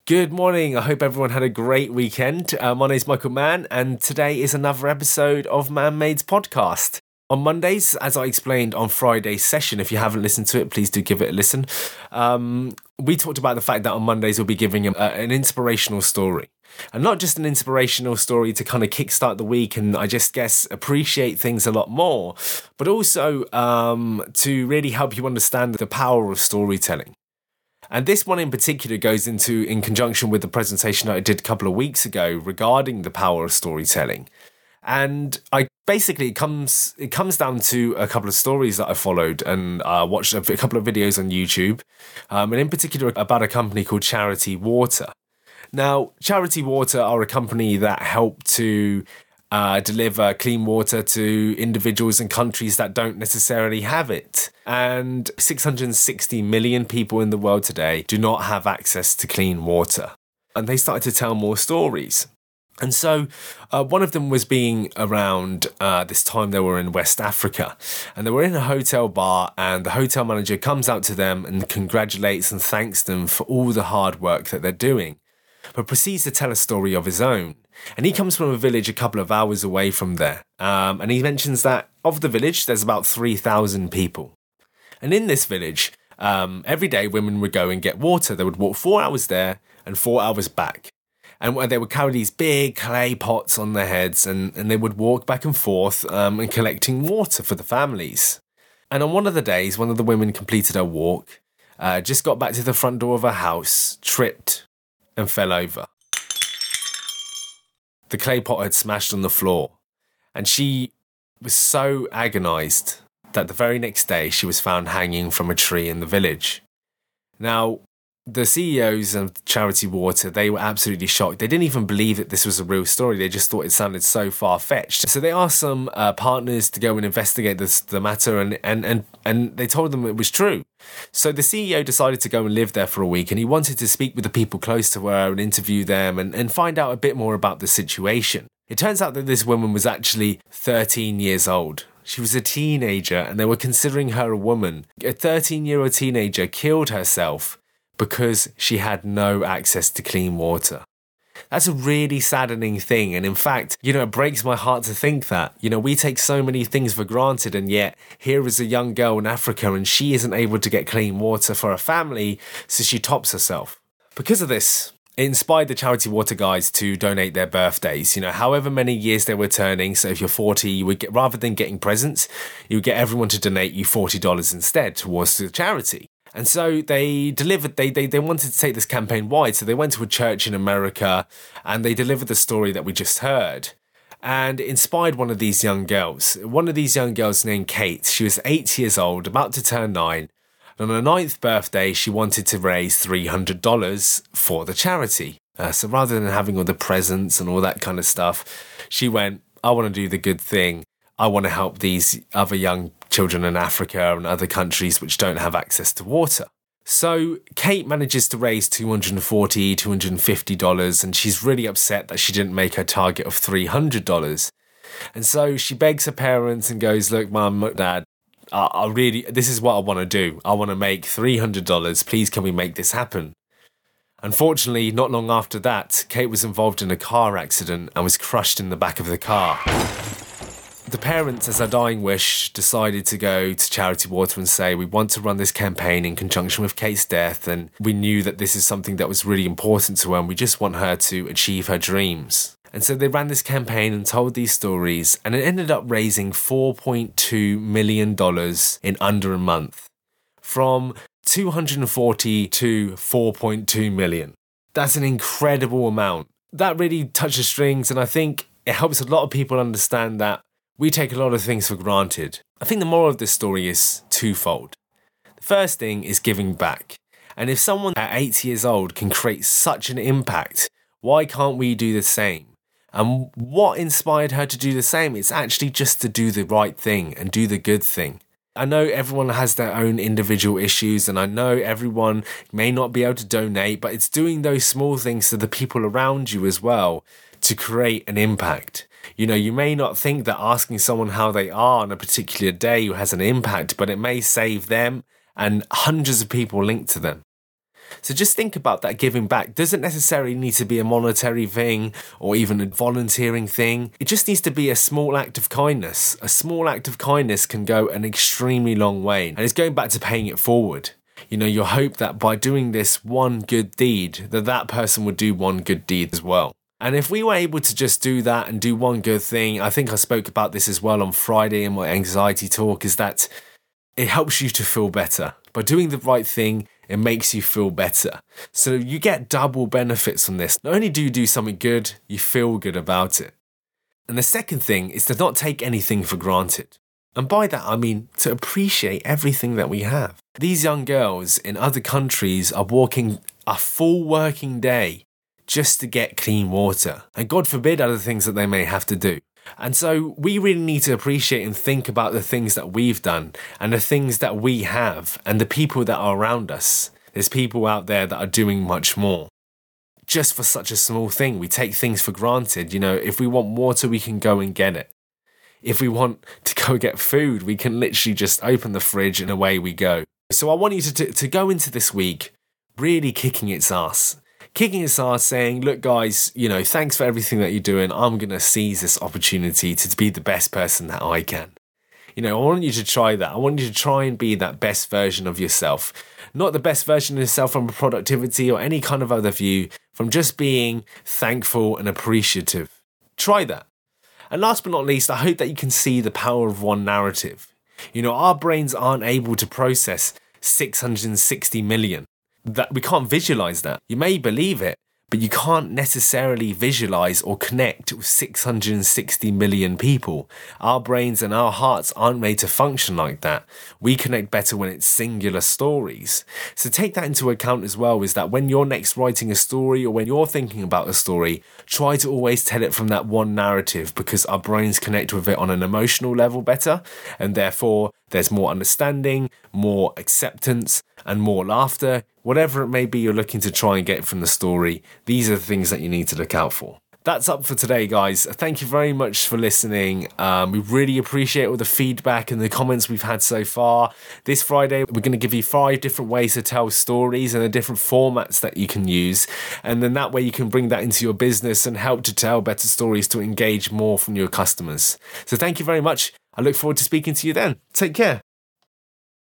Good morning. I hope everyone had a great weekend. My name is Michael Mann, and today is another episode of Man-Made's podcast. On Mondays, as I explained on Friday's session, if you haven't listened to it, please do give it a listen. We talked about the fact that on Mondays we'll be giving an inspirational story. And not just an inspirational story to kind of kickstart the week and I just guess appreciate things a lot more, but also to really help you understand the power of storytelling. And this one in particular goes in conjunction with the presentation that I did a couple of weeks ago regarding the power of storytelling. And it comes down to a couple of stories that I followed and watched a couple of videos on YouTube, and in particular about a company called Charity Water. Now, Charity Water are a company that help to deliver clean water to individuals and countries that don't necessarily have it. And 660 million people in the world today do not have access to clean water. And they started to tell more stories. And so one of them was being around this time they were in West Africa. And they were in a hotel bar and the hotel manager comes out to them and congratulates and thanks them for all the hard work that they're doing, but proceeds to tell a story of his own. And he comes from a village a couple of hours away from there. And he mentions that of the village, there's about 3,000 people. And in this village, every day women would go and get water. They would walk 4 hours there and 4 hours back. And they would carry these big clay pots on their heads and they would walk back and forth and collecting water for the families. And on one of the days, one of the women completed her walk, just got back to the front door of her house, tripped and fell over. The clay pot had smashed on the floor, and she was so agonized that the very next day she was found hanging from a tree in the village. Now, the CEOs of Charity Water, they were absolutely shocked. They didn't even believe that this was a real story. They just thought it sounded so far-fetched. So they asked some partners to go and investigate the matter, and they told them it was true. So the CEO decided to go and live there for a week, and he wanted to speak with the people close to her and interview them and find out a bit more about the situation. It turns out that this woman was actually 13 years old. She was a teenager, and they were considering her a woman. A 13-year-old teenager killed herself because she had no access to clean water. That's a really saddening thing. And in fact, it breaks my heart to think that, we take so many things for granted. And yet here is a young girl in Africa and she isn't able to get clean water for her family. So she tops herself. Because of this, it inspired the Charity Water guys to donate their birthdays, however many years they were turning. So if you're 40, you would get, rather than getting presents, you would get everyone to donate you $40 instead towards the charity. And so they delivered, they wanted to take this campaign wide. So they went to a church in America and they delivered the story that we just heard. And it inspired one of these young girls. One of these young girls named Kate. She was 8 years old, about to turn 9. And on her 9th birthday, she wanted to raise $300 for the charity. So rather than having all the presents and all that kind of stuff, she went, I want to do the good thing. I want to help these other young children in Africa and other countries which don't have access to water. So Kate manages to raise $240, $250, and she's really upset that she didn't make her target of $300. And so she begs her parents and goes, look, Mum, Dad, this is what I want to do. I want to make $300. Please, can we make this happen? Unfortunately, not long after that, Kate was involved in a car accident and was crushed in the back of the car. The parents, as a dying wish, decided to go to Charity Water and say, we want to run this campaign in conjunction with Kate's death, and we knew that this is something that was really important to her, and we just want her to achieve her dreams. And so they ran this campaign and told these stories, and it ended up raising $4.2 million in under a month. From 240 to 4.2 million. That's an incredible amount. That really touches strings, and I think it helps a lot of people understand that we take a lot of things for granted. I think the moral of this story is twofold. The first thing is giving back. And if someone at 8 years old can create such an impact, why can't we do the same? And what inspired her to do the same? It's actually just to do the right thing and do the good thing. I know everyone has their own individual issues, and I know everyone may not be able to donate, but it's doing those small things to the people around you as well to create an impact. You know, you may not think that asking someone how they are on a particular day has an impact, but it may save them and hundreds of people linked to them. So just think about that giving back. Doesn't necessarily need to be a monetary thing or even a volunteering thing. It just needs to be a small act of kindness. A small act of kindness can go an extremely long way. And it's going back to paying it forward. You know, you hope that by doing this one good deed, that person would do one good deed as well. And if we were able to just do that and do one good thing, I think I spoke about this as well on Friday in my anxiety talk, is that it helps you to feel better. By doing the right thing, it makes you feel better. So you get double benefits from this. Not only do you do something good, you feel good about it. And the second thing is to not take anything for granted. And by that, I mean to appreciate everything that we have. These young girls in other countries are walking a full working day just to get clean water. And God forbid other things that they may have to do. And so we really need to appreciate and think about the things that we've done and the things that we have and the people that are around us. There's people out there that are doing much more. Just for such a small thing, we take things for granted. You know, if we want water, we can go and get it. If we want to go get food, we can literally just open the fridge and away we go. So I want you to go into this week really kicking its ass. Kicking its ass saying, look guys, you know, thanks for everything that you're doing. I'm going to seize this opportunity to be the best person that I can. You know, I want you to try that. I want you to try and be that best version of yourself. Not the best version of yourself from productivity or any kind of other view, from just being thankful and appreciative. Try that. And last but not least, I hope that you can see the power of one narrative. You know, our brains aren't able to process 660 million. That we can't visualize that. You may believe it, but you can't necessarily visualize or connect with 660 million people. Our brains and our hearts aren't made to function like that. We connect better when it's singular stories. So take that into account as well, is that when you're next writing a story or when you're thinking about a story, try to always tell it from that one narrative, because our brains connect with it on an emotional level better, and therefore there's more understanding, more acceptance, and more laughter. Whatever it may be you're looking to try and get from the story, these are the things that you need to look out for. That's up for today, guys. Thank you very much for listening. We really appreciate all the feedback and the comments we've had so far. This Friday, we're going to give you 5 different ways to tell stories and the different formats that you can use. And then that way you can bring that into your business and help to tell better stories to engage more from your customers. So thank you very much. I look forward to speaking to you then. Take care.